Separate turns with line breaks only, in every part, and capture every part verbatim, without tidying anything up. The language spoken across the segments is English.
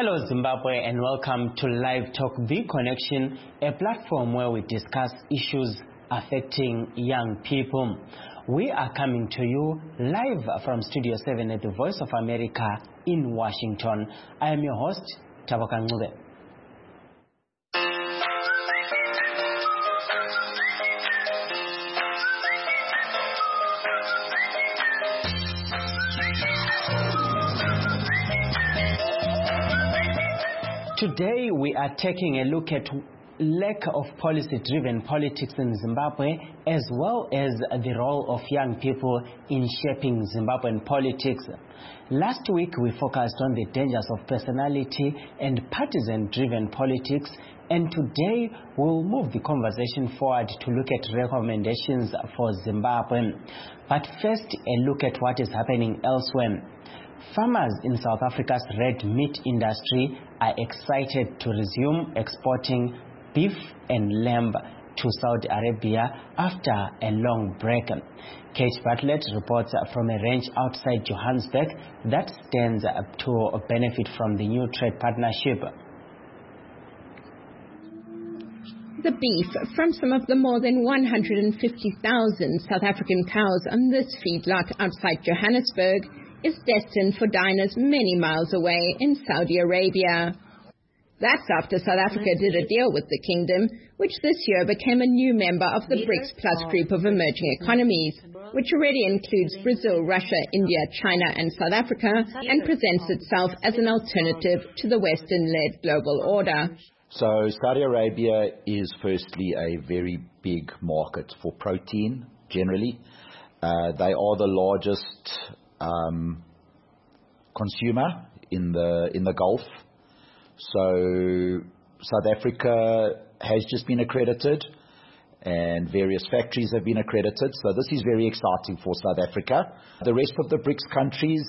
Hello Zimbabwe and welcome to Live Talk The Connection, a platform where we discuss issues affecting young people. We are coming to you live from Studio seven at the Voice of America in Washington. I am your host, Tabaka Ngube. Today we are taking a look at lack of policy-driven politics in Zimbabwe, as well as the role of young people in shaping Zimbabwean politics. Last week we focused on the dangers of personality and partisan-driven politics, and today we'll move the conversation forward to look at recommendations for Zimbabwe. But first, a look at what is happening elsewhere. Farmers in South Africa's red meat industry are excited to resume exporting beef and lamb to Saudi Arabia after a long break. Kate Bartlett reports from a ranch outside Johannesburg that stands to benefit from the new trade partnership.
The beef from some of the more than one hundred fifty thousand South African cows on this feedlot outside Johannesburg is destined for diners many miles away in Saudi Arabia. That's after South Africa did a deal with the kingdom, which this year became a new member of the BRICS Plus group of emerging economies, which already includes Brazil, Russia, India, China, and South Africa, and presents itself as an alternative to the Western-led global order.
So Saudi Arabia is firstly a very big market for protein, generally. Uh, they are the largest Um, consumer in the in the Gulf. So South Africa has just been accredited and various factories have been accredited. So this is very exciting for South Africa. The rest of the BRICS countries,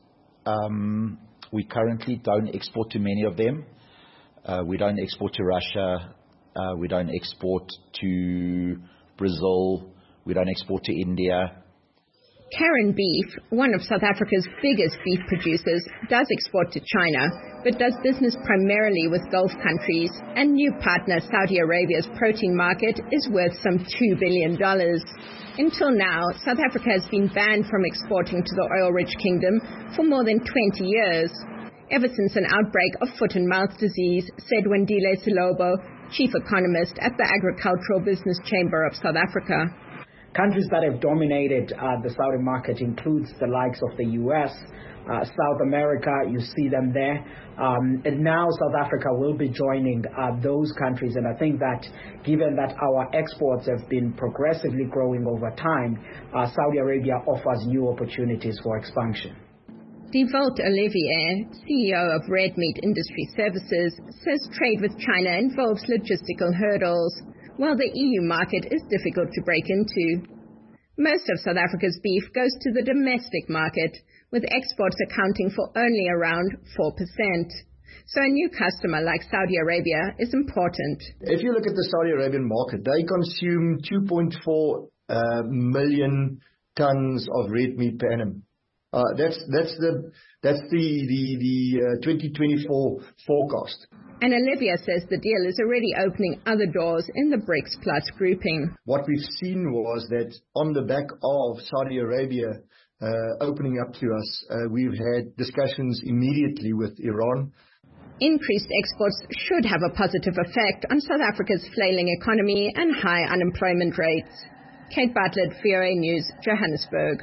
um, we currently don't export to many of them. Uh, we don't export to Russia. Uh, we don't export to Brazil. We don't export to India.
Karen Beef, one of South Africa's biggest beef producers, does export to China, but does business primarily with Gulf countries, and new partner Saudi Arabia's protein market is worth some two billion dollars. Until now, South Africa has been banned from exporting to the oil-rich kingdom for more than twenty years, ever since an outbreak of foot and mouth disease, said Wendile Silobo, chief economist at the Agricultural Business Chamber of South Africa.
Countries that have dominated uh, the Saudi market includes the likes of the U S, uh, South America, you see them there. Um, and now South Africa will be joining uh, those countries. And I think that given that our exports have been progressively growing over time, uh, Saudi Arabia offers new opportunities for expansion.
Devolt Olivier, C E O of Red Meat Industry Services, says trade with China involves logistical hurdles, while the E U market is difficult to break into. Most of South Africa's beef goes to the domestic market, with exports accounting for only around four percent. So a new customer like Saudi Arabia is important.
If you look at the Saudi Arabian market, they consume two point four uh, million tons of red meat per annum. Uh, that's that's the that's the the, the uh, twenty twenty-four forecast.
And Olivia says the deal is already opening other doors in the BRICS Plus grouping.
What we've seen was that on the back of Saudi Arabia uh, opening up to us, uh, we've had discussions immediately with Iran.
Increased exports should have a positive effect on South Africa's flailing economy and high unemployment rates. Kate Bartlett, V O A News, Johannesburg.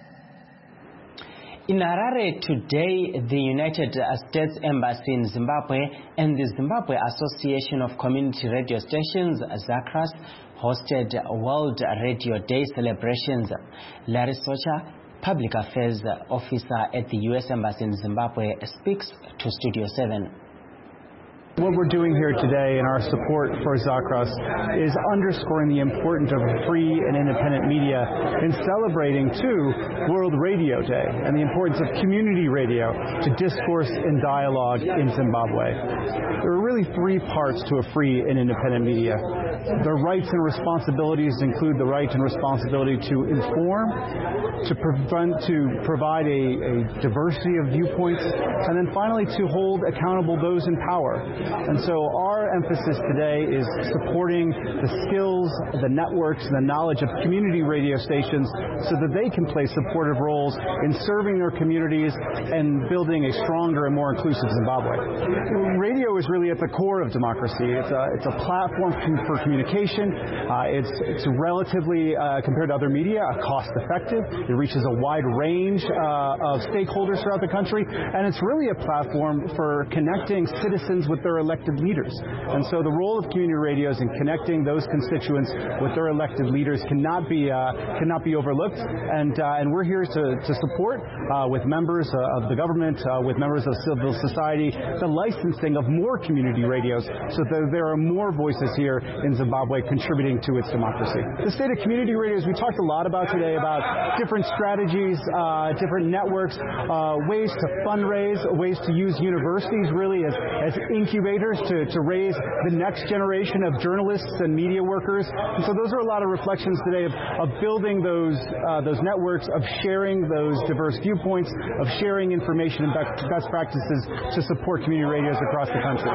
In Harare today, the United States Embassy in Zimbabwe and the Zimbabwe Association of Community Radio Stations, ZACRAS, hosted World Radio Day celebrations. Larry Socha, Public Affairs Officer at the U S Embassy in Zimbabwe, speaks to Studio seven.
What we're doing here today in our support for Zakras is underscoring the importance of free and independent media in celebrating, too, World Radio Day and the importance of community radio to discourse and dialogue in Zimbabwe. There are really three parts to a free and independent media. The rights and responsibilities include the right and responsibility to inform, to prevent, to provide a, a diversity of viewpoints, and then finally to hold accountable those in power. And so our emphasis today is supporting the skills, the networks, and the knowledge of community radio stations so that they can play supportive roles in serving their communities and building a stronger and more inclusive Zimbabwe. Radio is really at the core of democracy. It's a, it's a platform for communication. Uh, it's, it's relatively, uh, compared to other media, cost-effective. It reaches a wide range uh, of stakeholders throughout the country, and it's really a platform for connecting citizens with their elected leaders. And so the role of community radios in connecting those constituents with their elected leaders cannot be uh, cannot be overlooked. And uh, and we're here to, to support uh, with members uh, of the government, uh, with members of civil society, the licensing of more community radios so that there are more voices here in Zimbabwe contributing to its democracy. The state of community radios, we talked a lot about today about different strategies, uh, different networks, uh, ways to fundraise, ways to use universities really as, as incubators to, to raise the next generation of journalists and media workers. And so those are a lot of reflections today of, of building those uh, those networks, of sharing those diverse viewpoints, of sharing information and best practices to support community radios across the country.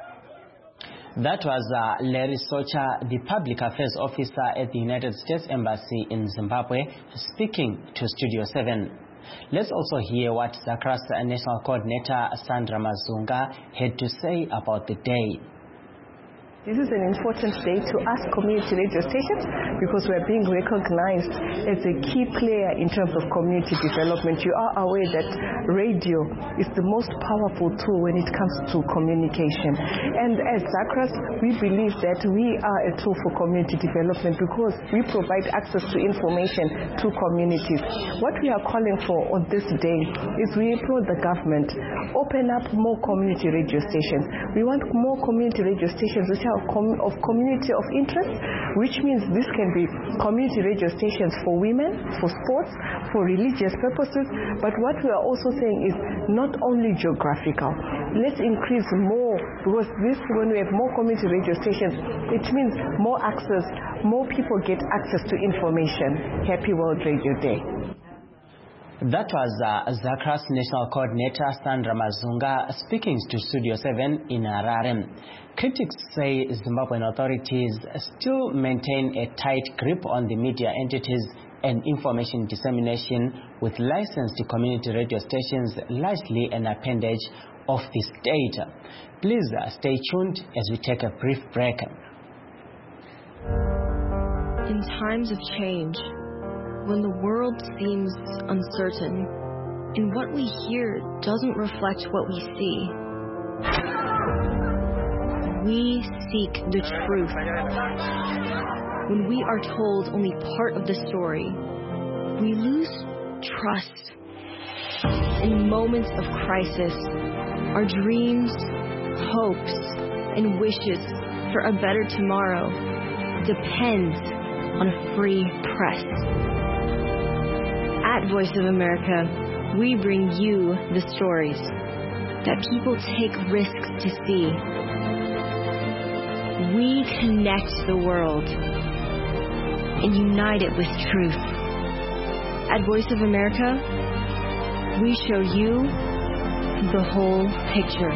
That was uh, Larry Socha, the Public Affairs Officer at the United States Embassy in Zimbabwe, speaking to Studio seven. Let's also hear what Zakras National Coordinator Sandra Mazunga had to say about the day.
This is an important day to us community radio stations because we are being recognized as a key player in terms of community development. You are aware that radio is the most powerful tool when it comes to communication. And as Zakras, we believe that we are a tool for community development because we provide access to information to communities. What we are calling for on this day is we implore the government, open up more community radio stations. We want more community radio stations which are of community of interest, which means this can be community radio stations for women, for sports, for religious purposes. But what we are also saying is not only geographical. Let's increase more, because this, when we have more community radio stations, it means more access, more people get access to information. Happy World Radio Day.
That was uh, Zakras National Coordinator Sandra Mazunga speaking to Studio seven in Harare. Critics say Zimbabwean authorities still maintain a tight grip on the media entities and information dissemination, with licensed community radio stations largely an appendage of the state. Please uh, stay tuned as we take a brief break.
In times of change, when the world seems uncertain and what we hear doesn't reflect what we see, we seek the truth. When we are told only part of the story, we lose trust. In moments of crisis, our dreams, hopes, and wishes for a better tomorrow depend on a free press. At Voice of America, we bring you the stories that people take risks to see. We connect the world and unite it with truth. At Voice of America, we show you the whole picture.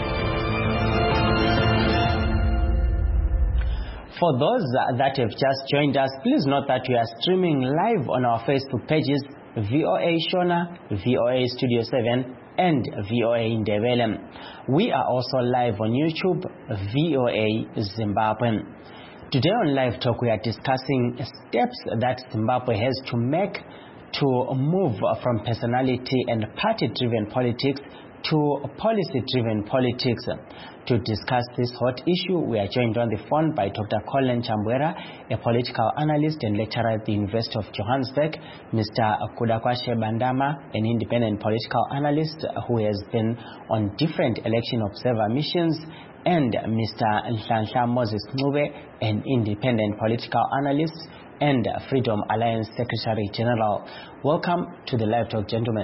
For those that have just joined us, please note that we are streaming live on our Facebook pages, V O A Shona, V O A Studio seven, and V O A Ndebele. We are also live on YouTube, V O A Zimbabwe. Today on Live Talk, we are discussing steps that Zimbabwe has to make to move from personality and party-driven politics to policy-driven politics. To discuss this hot issue, we are joined on the phone by Doctor Colin Chambwera, a political analyst and lecturer at the University of Johannesburg, Mister Kudakwashe Bandama, an independent political analyst who has been on different election observer missions, and Mister Nhlanhla Moses Ncube, an independent political analyst and Freedom Alliance Secretary General. Welcome to the Live Talk, gentlemen.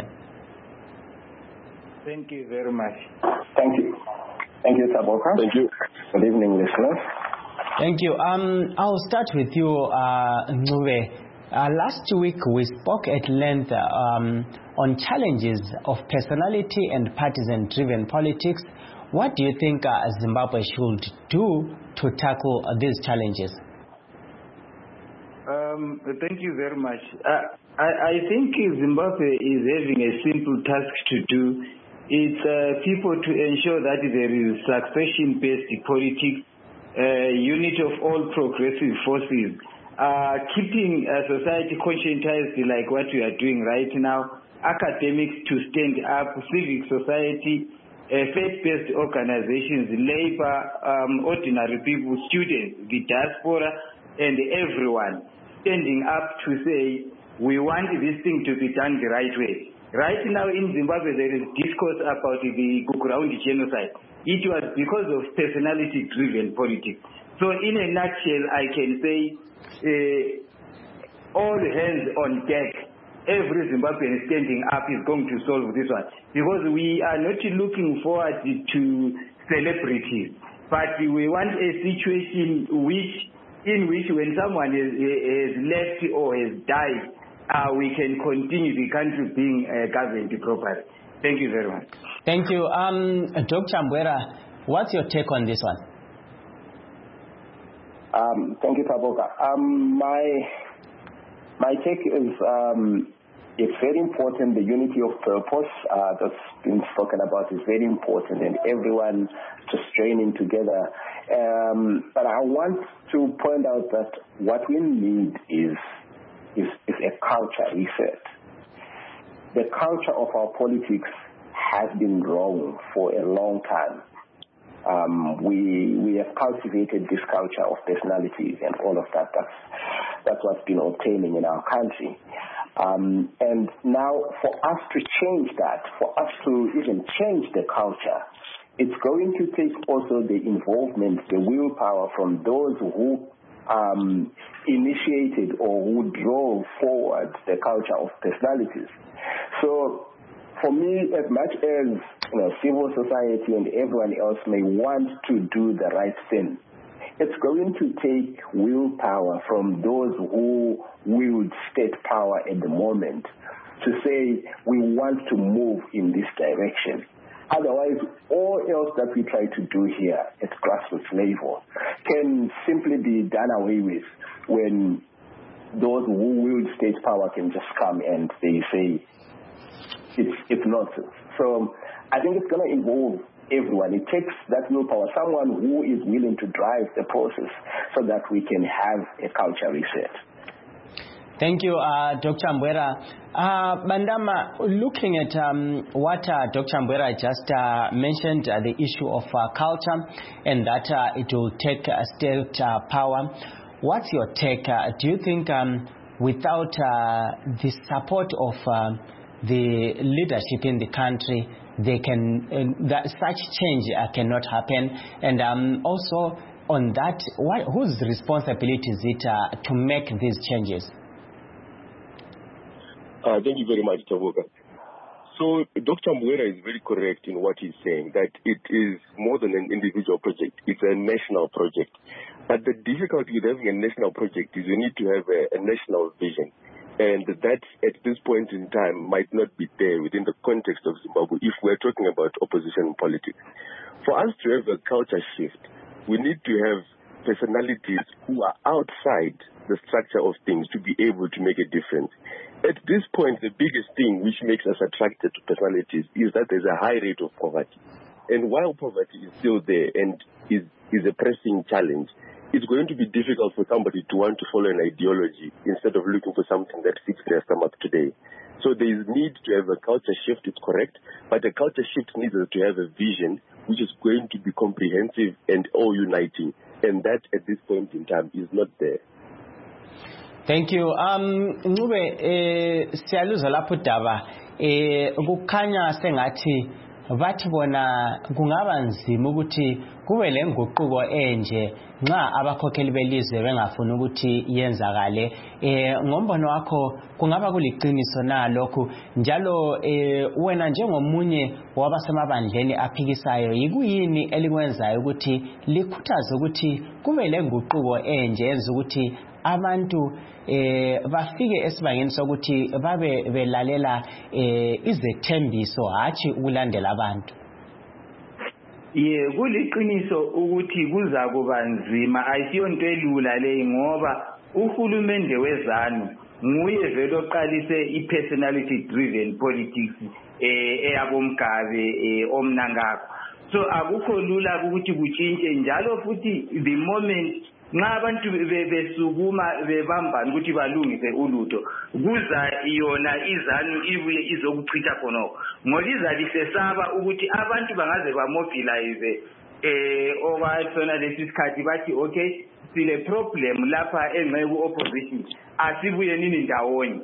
Thank you very much.
Thank you. Thank you, Taboka.
Thank you.
Good evening, listeners.
Thank you. Um, I'll start with you, uh, Ncube. Uh, last week we spoke at length um, on challenges of personality and partisan-driven politics. What do you think uh, Zimbabwe should do to tackle uh, these challenges?
Um, thank you very much. Uh, I, I think Zimbabwe is having a simple task to do. It's uh, people to ensure that there is succession-based politics, uh, unit of all progressive forces, uh, keeping uh, society conscientized like what we are doing right now, academics to stand up, civic society, uh, faith-based organizations, labor, um, ordinary people, students, the diaspora, and everyone standing up to say, we want this thing to be done the right way. Right now in Zimbabwe, there is discourse about the Gukuraundi genocide. It was because of personality-driven politics. So in a nutshell, I can say, uh, all hands on deck. Every Zimbabwean standing up is going to solve this one. Because we are not looking forward to celebrities, but we want a situation which, in which when someone is, is left or has died, uh, we can continue the country being uh, governed properly. Thank you very much.
Thank you. Um, Doctor Mbwera, what's your take on this one?
Um, thank you, Taboka. Um, my, my take is um, it's very important. The unity of purpose uh, that's been spoken about is very important, and everyone just joining together. Um, but I want to point out that what we need is, is, is a culture reset. The culture of our politics has been wrong for a long time. Um, we we have cultivated this culture of personalities and all of that. That's, that's what's been obtaining in our country. Um, and now for us to change that, for us to even change the culture, it's going to take also the involvement, the willpower from those who um, initiated or who drove forward the culture of personalities. So for me, as much as you know, civil society and everyone else may want to do the right thing, it's going to take willpower from those who wield state power at the moment to say we want to move in this direction. Otherwise, all else that we try to do here at grassroots level can simply be done away with when those who wield state power can just come and they say it's, it's nonsense. So I think it's going to involve everyone. It takes that willpower, someone who is willing to drive the process so that we can have a culture reset.
Thank you, uh, Doctor Mbwera. Uh, Bandama, looking at um, what uh, Doctor Mbwera just uh, mentioned, uh, the issue of uh, culture and that uh, it will take uh, state uh, power, what's your take? Uh, do you think um, without uh, the support of uh, the leadership in the country, they can uh, that such change uh, cannot happen? And um, also on that, what, whose responsibility is it uh, to make these changes?
Uh, thank you very much, Taboka. So Doctor Mbwera is very correct in what he's saying, that it is more than an individual project. It's a national project. But the difficulty with having a national project is you need to have a, a national vision. And that, at this point in time, might not be there within the context of Zimbabwe if we're talking about opposition politics. For us to have a culture shift, we need to have personalities who are outside the structure of things to be able to make a difference. At this point, the biggest thing which makes us attracted to personalities is that there's a high rate of poverty. And while poverty is still there and is, is a pressing challenge, it's going to be difficult for somebody to want to follow an ideology instead of looking for something that fits their stomach today. So there is need to have a culture shift, it's correct, but a culture shift needs us to have a vision which is going to be comprehensive and all uniting. And that, at this point in time, is not there.
Thank you. Um, Ncube, eh, siyaluza lapho daba eh kukhanya sengathi bathi bona kungaba nzima ukuthi kube lenguquko enje nxa abakhokheli belizwe bengafuna ukuthi yenzakale. Eh ngombono wakho kungaba kuliqiniso na lokho njalo eh wena njengomunye wabasemabandleni aphikisayo yikuyini elikwenzayo ukuthi likhuthaze ukuthi kube lenguquko enje yenza ukuthi abantu eh bafike esibangeni sokuthi babe belalela eh izethembiso hathi ukulandela abantu?
Ye kuliqiniso ukuthi kuza kuba nzima, ayisiyonto elula le ngoba uhulumende wezanu nguye vele oqalise i-personality driven politics eh eyabomgabe eh omnangako. So akukho lula ukuthi kutshintshe njalo futhi the moment nxa abantu besukuma bebambana ukuthi balungise ulutho kuza yona izanu ibuye izokuchitha khonoko ngoba izalisesaba ukuthi abantu bangaze bamobilize eh obathona lesisikhathi bathi okay sile problem lapha enqeku opposition asibuye nini ndawonye.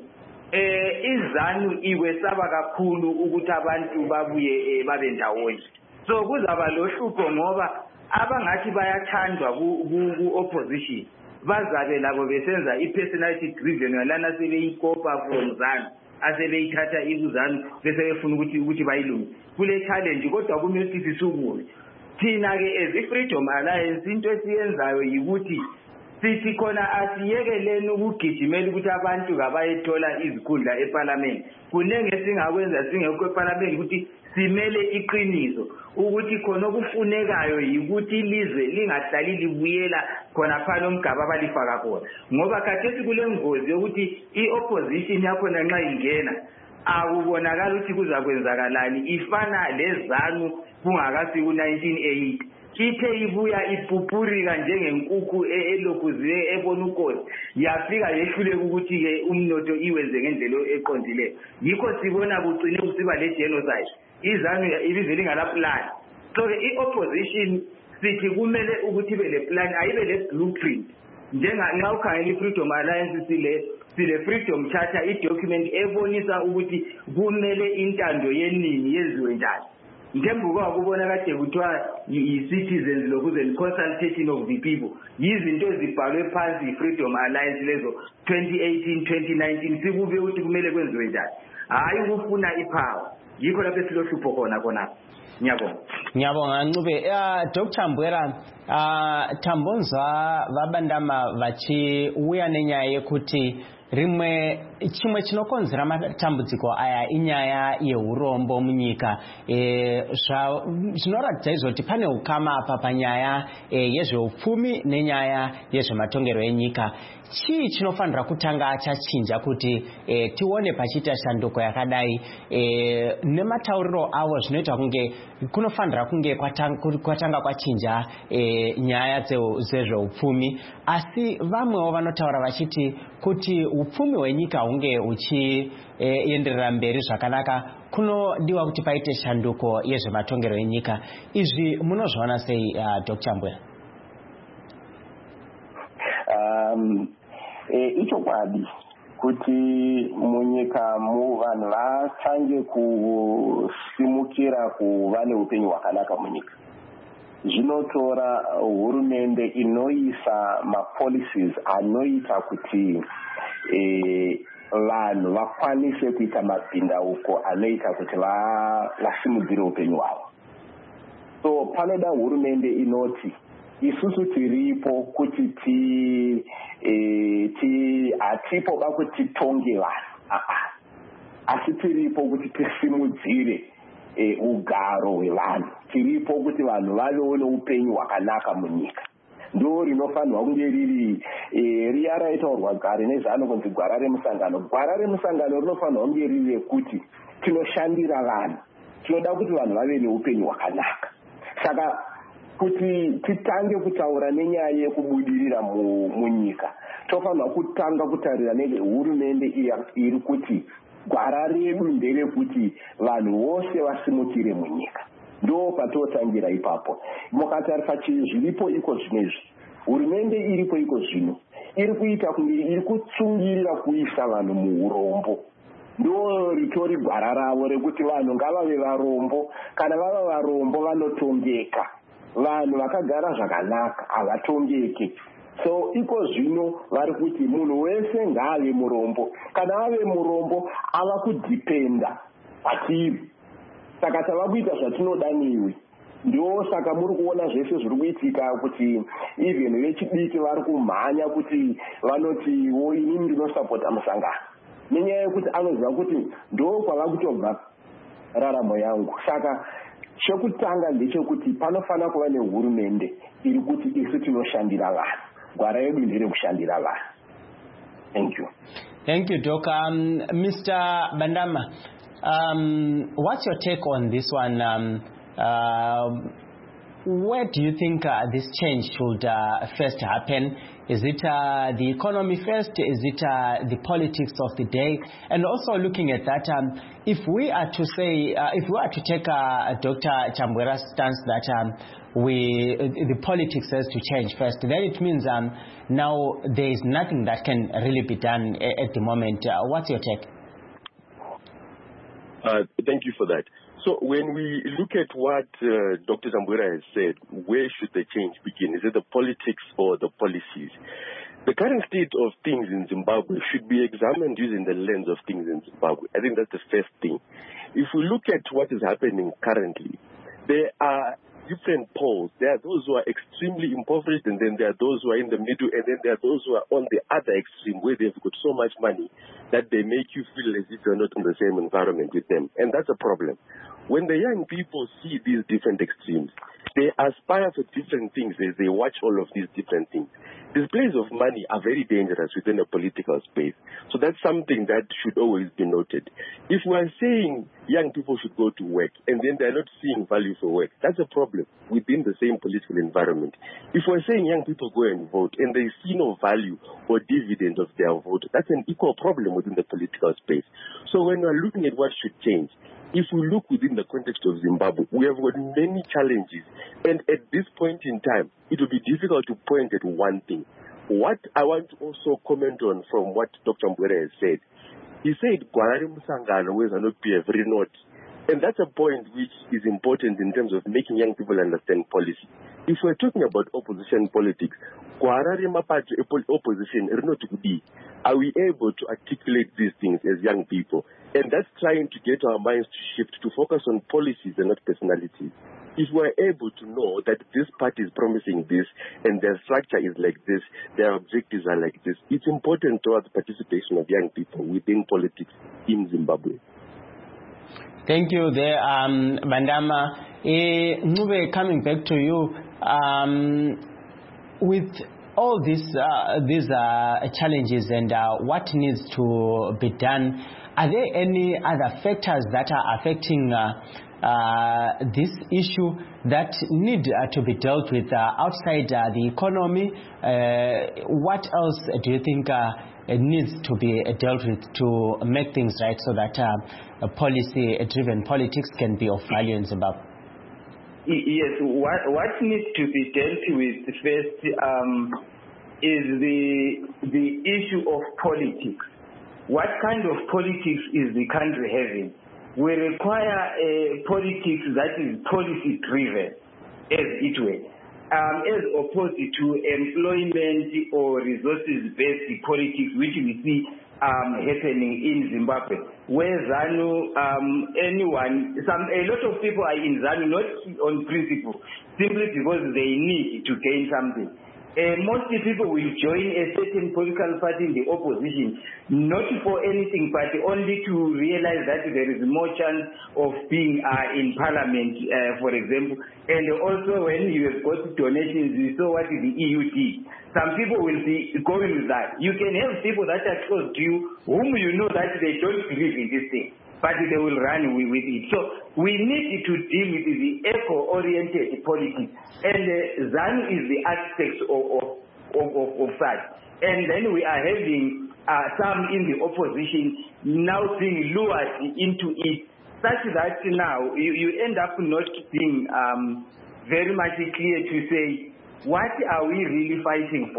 Eh izanu iwesaba kakhulu ukuthi abantu babuye babe ndawonye. So kuzaba lohlupho ngoba abangathi bayathandwa ku opposition bazabe labo besenza i-personality driven lana sebeyikopa from zanu asebeyithatha ikuzanu bese befuna ukuthi ukuthi bayilunge kule challenge. Kodwa kumele sisukume thina ke as i-Freedom Alliance into esiyenzayo yikuthi sithi khona asiyekeleni ukugijimela ukuthi abantu kabayethola izikhundla eParliament. Kunenge singakwenza singekho eParliament ukuthi simele iqiniso ukuthi khona okufunekayo yikuthi ilizwe lingahlali libuyela khona phana omgaba abalifaka khona ngoba khathesi kule ngozi yokuthi i-opposition yakhona nxa ingena akubonakala ukuthi kuzakwenzakalani ifana lezanu kungakafika u-nineteen eighty ithe ibuya ipupurika njengenkukhu elokhuziwe ebona ukosi yafika yehluleka ukuthi-ke umnotho iwenze ngendlela eqondileyo. Yikho sibona kucine kusiba le genocide izanu ibize lingala plan. So ke i-opposition sithi kumele ukuthi ibe le plan ayibe le blueprint njenga nxa ukhangela i-Freedom Alliance sile sile Freedom Charter i-document ebonisa ukuthi kumele intando yeningi yenziwe njani. Ngembuka ukubona kade kuthiwa i-citizens lokuze consultation of the people yizinto ezibhalwe phansi i-Freedom Alliance lezo twenty eighteen twenty nineteen sikube ukuthi kumele kwenziwe njani hayi ukufuna ipower. Yikho lapho silohlupho khona khona. Ngiyabonga.
Ngiyabonga Ncube. Uh, Doctor Mbwera, uh, Tambonzwa vabandama vachi uya nenyaya yekuti rimwe chimwe chinokonzera matambudziko aya inyaya yeurombo munyika. E, zvinoratidza izvoti pane ukama apa panyaya e, yezveupfumi nenyaya yezvematongero enyika. Chii chinofanira kutanga chachinja kuti e, tione pachiita shanduko yakadai e, nematauriro avo zvinoita kunge kunofanira kunge kwatanga, kwatanga kwachinja e, nyaya dzezveupfumi, asi vamwewo vanotaura vachiti kuti upfumi hwenyika hunge uchienderera e, mberi zvakanaka kunodiwa kuti paite shanduko yezvematongero enyika. Izvi munozviona sei uh, Doctor Mbwera?
Um, e, ichokwadi kuti munyika mu vanhu vachange kusimukira kuva neupenyu hwakanaka munyika zvinotora hurumende inoisa mapolicies anoita kuti e, vanhu vakwanise kuita mabhindauko anoita kuti vasimudzire upenyu hwavo. So panoda hurumende inoti isusu tiripo kuti ti e, ti atipo bakuti tonge vanhu aa asi tiripo kuti tisimudzire e, ugaro hwevanhu, tiripo kuti vanhu vavewo neupenyu hwakanaka munyika. Ndo rinofanirwa kunge riri e, riya raitaurwa gare nezano kunzi gwara remusangano. Gwara remusangano rinofanirwa kunge riri rekuti tinoshandira vanhu, tinoda kuti vanhu vave neupenyu hwakanaka. Saka kuti titange kutaura nenyaya yekubudirira munyika tofanirwa kutanga kutarira nehurumende iri kuti gwara redu nderekuti vanhu vose vasimukire munyika. Ndo patotangira ipapo. Mukatarisa zviripo iko zvinezvi, hurumende iripo iko zvino iri kuita kunge iri kutsungirira kuisa vanhu muurombo. Ndo ritori gwara ravo rekuti vanhu ngavave varombo, kana vava varombo vanotongeka. vanhu vakagara zvakanaka havatongeki. So iko zvino vari kuti munhu wese ngaave murombo, kana ave murombo ava kudhipenda patiri. Saka tava kuita zvatinoda newe. Ndo saka muri kuona zvese zviri kuitika kuti even vechidiki vari kumhanya kuti vanoti wo ini ndinosapota musangano, nenyaya yekuti anoziva kuti ndo kwava kutobva raramo yangu. Saka chekutanga ndechekuti panofanira kuva nehurumende iri kuti isu tinoshandira vanhu, gwara yedu ndiri kushandira vanhu. Thank you.
Thank you, Doc. Um, Mister Bandama, um, what's your take on this one? Um, uh, where do you think uh, this change should uh, first happen? Is it uh, the economy first? Is it uh, the politics of the day? And also looking at that, um, if we are to say, uh, if we are to take uh, Doctor Chambwera's stance that um, we, uh, the politics has to change first, then it means um, now there is nothing that can really be done at the moment. Uh, what's your take?
Uh, thank you for that. So when we look at what uh, Doctor Chambwera has said, where should the change begin? Is it the politics or the policies? The current state of things in Zimbabwe should be examined using the lens of things in Zimbabwe. I think that's the first thing. If we look at what is happening currently, there are different poles. There are those who are extremely impoverished, and then there are those who are in the middle, and then there are those who are on the other extreme where they've got so much money that they make you feel as if you're not in the same environment with them. And that's a problem. When the young people see these different extremes, they aspire for different things as they watch all of these different things. Displays of money are very dangerous within a political space. So that's something that should always be noted. If we're saying young people should go to work and then they're not seeing value for work, that's a problem within the same political environment. If we're saying young people go and vote and they see no value or dividend of their vote, that's an equal problem within the political space. So when we're looking at what should change, if we look within the context of Zimbabwe, we have got many challenges. And at this point in time, it will be difficult to point at one thing. What I want to also comment on from what Doctor Mbwera has said, he said, Gwarari Musangano was not be a very note. And that's a point which is important in terms of making young people understand policy. If we're talking about opposition politics, Gwarari Mapato opposition, are we able to articulate these things as young people? And that's trying to get our minds to shift to focus on policies and not personalities. If we're able to know that this party is promising this and their structure is like this, their objectives are like this, it's important towards the participation of young people within politics in Zimbabwe.
Thank you there, um, Bandama. Eh, Ncube, coming back to you, um, with all these, uh, these uh, challenges and uh, what needs to be done, are there any other factors that are affecting uh, uh, this issue that need uh, to be dealt with uh, outside uh, the economy? Uh, what else do you think uh, needs to be dealt with to make things right so that uh, policy-driven politics can be of value in Zimbabwe?
Yes, what, what needs to be dealt with first um, is the, the issue of politics. What kind of politics is the country having? We require a politics that is policy-driven, as it were, um, as opposed to employment or resources-based politics, which we see um, happening in Zimbabwe, where ZANU, um, anyone, some, a lot of people are in ZANU not on principle, simply because they need to gain something. Uh, most people will join a certain political party in the opposition, not for anything, but only to realize that there is more chance of being uh, in parliament, uh, for example. And also when you have got donations, you saw what the E U did. Some people will be going with that. You can have people that are close to you, whom you know that they don't believe in this thing, but they will run with it. So we need to deal with the eco-oriented politics. And uh, ZANU is the architect of, of, of, of, of that. And then we are having uh, some in the opposition now being lured into it, such that now you, you end up not being um, very much clear to say, what are we really fighting for?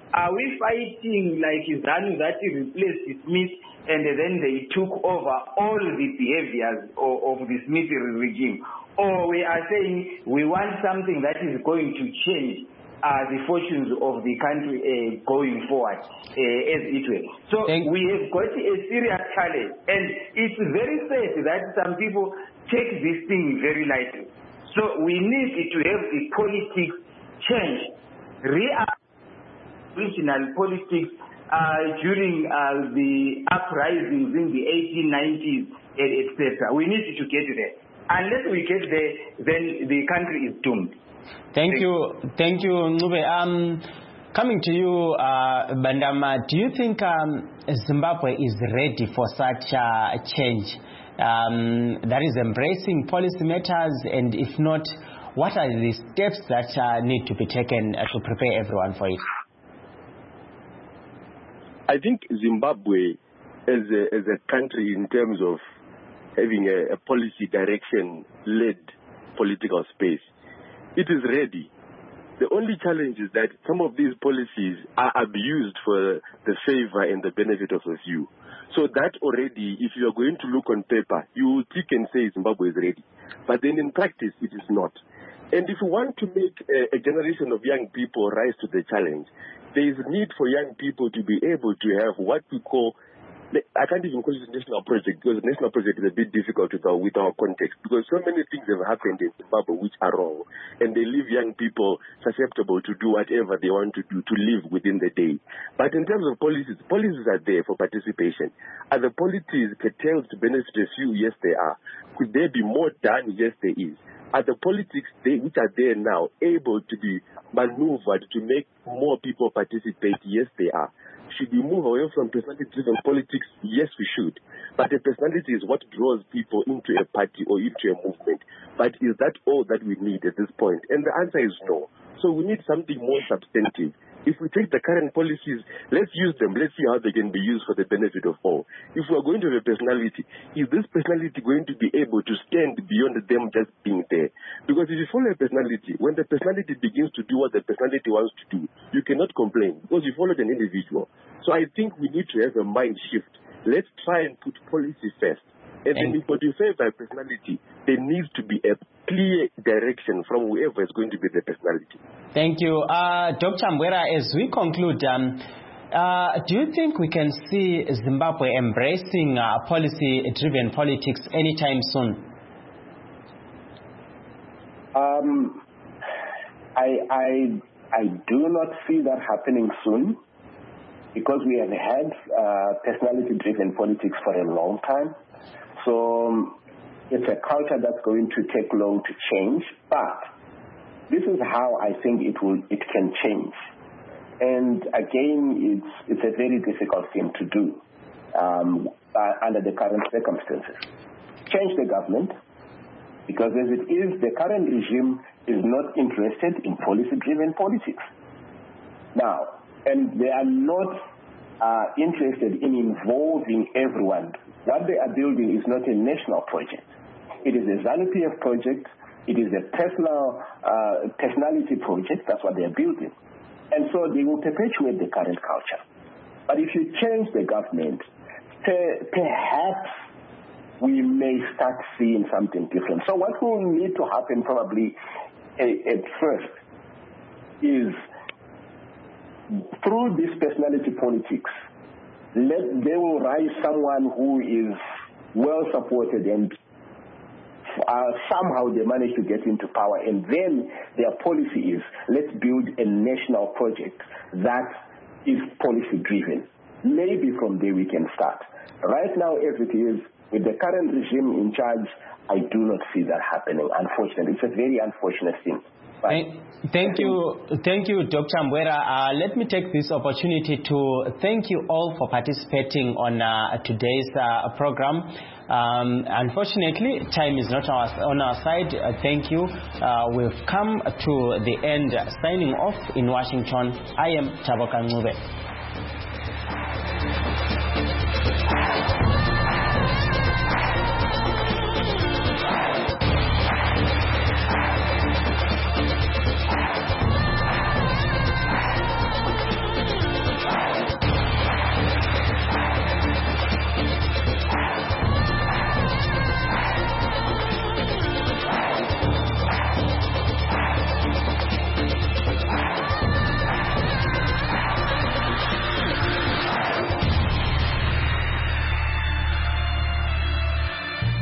Are we fighting like ZANU that replaced Smith and then they took over all the behaviors of, of the Smith regime? Or we are saying we want something that is going to change uh, the fortunes of the country uh, going forward uh, as it were. So Thank we have got a serious challenge, and it's very sad that some people take this thing very lightly. So we need to have the politics change, real regional politics uh, during uh, the uprisings in the eighteen nineties, et cetera. We need to get there. Unless we get there, then the country is doomed.
Thank you. Thank you, Ncube. Um, coming to you, uh, Bandama, do you think um, Zimbabwe is ready for such a change um, that is embracing policy matters? And if not, what are the steps that uh, need to be taken uh, to prepare everyone for it?
I think Zimbabwe, as a, as a country, in terms of having a, a policy direction-led political space, it is ready. The only challenge is that some of these policies are abused for the favor and the benefit of a few. So that already, if you are going to look on paper, you tick and say Zimbabwe is ready. But then in practice, it is not. And if you want to make a, a generation of young people rise to the challenge, there is need for young people to be able to have what we call, I can't even call it a national project, because a national project is a bit difficult with our, with our context, because so many things have happened in Zimbabwe which are wrong, and they leave young people susceptible to do whatever they want to do to live within the day. But in terms of policies, policies are there for participation. Are the policies curtailed to benefit a few? Yes, they are. Could there be more done? Yes, there is. Are the politics they, which are there now able to be maneuvered to make more people participate? Yes, they are. Should we move away from personality-driven politics? Yes, we should. But the personality is what draws people into a party or into a movement. But is that all that we need at this point? And the answer is no. So we need something more substantive. If we take the current policies, let's use them. Let's see how they can be used for the benefit of all. If we are going to have a personality, is this personality going to be able to stand beyond them just being there? Because if you follow a personality, when the personality begins to do what the personality wants to do, you cannot complain because you followed an individual. So I think we need to have a mind shift. Let's try and put policy first. And then if what you say by personality, there needs to be a clear direction from whoever is going to be the personality.
Thank you. Uh, Doctor Mbwera, as we conclude, um, uh, do you think we can see Zimbabwe embracing uh, policy-driven politics anytime soon?
Um, I, I, I do not see that happening soon, because we have had uh, personality-driven politics for a long time. So um, it's a culture that's going to take long to change, but this is how I think it will, it can change. And again, it's, it's a very difficult thing to do um, uh, under the current circumstances. Change the government, because as it is, the current regime is not interested in policy-driven politics. Now, and they are not uh, interested in involving everyone. What they are building is not a national project. It is a ZANU-P F project. It is a personal uh, personality project. That's what they are building. And so they will perpetuate the current culture. But if you change the government, per- perhaps we may start seeing something different. So what will need to happen probably uh, at first is, through this personality politics, let, they will rise someone who is well supported, and uh, somehow they manage to get into power, and then their policy is, let's build a national project that is policy driven. Maybe from there we can start. Right now, as it is, with the current regime in charge, I do not see that happening, unfortunately. It's a very unfortunate thing.
Thank, thank you, thank you, Doctor Mbwera. Uh, let me take this opportunity to thank you all for participating on uh, today's uh, program. Um, unfortunately, time is not our, on our side. Uh, thank you. Uh, we've come to the end. Signing off in Washington, I am Taboka Ncube.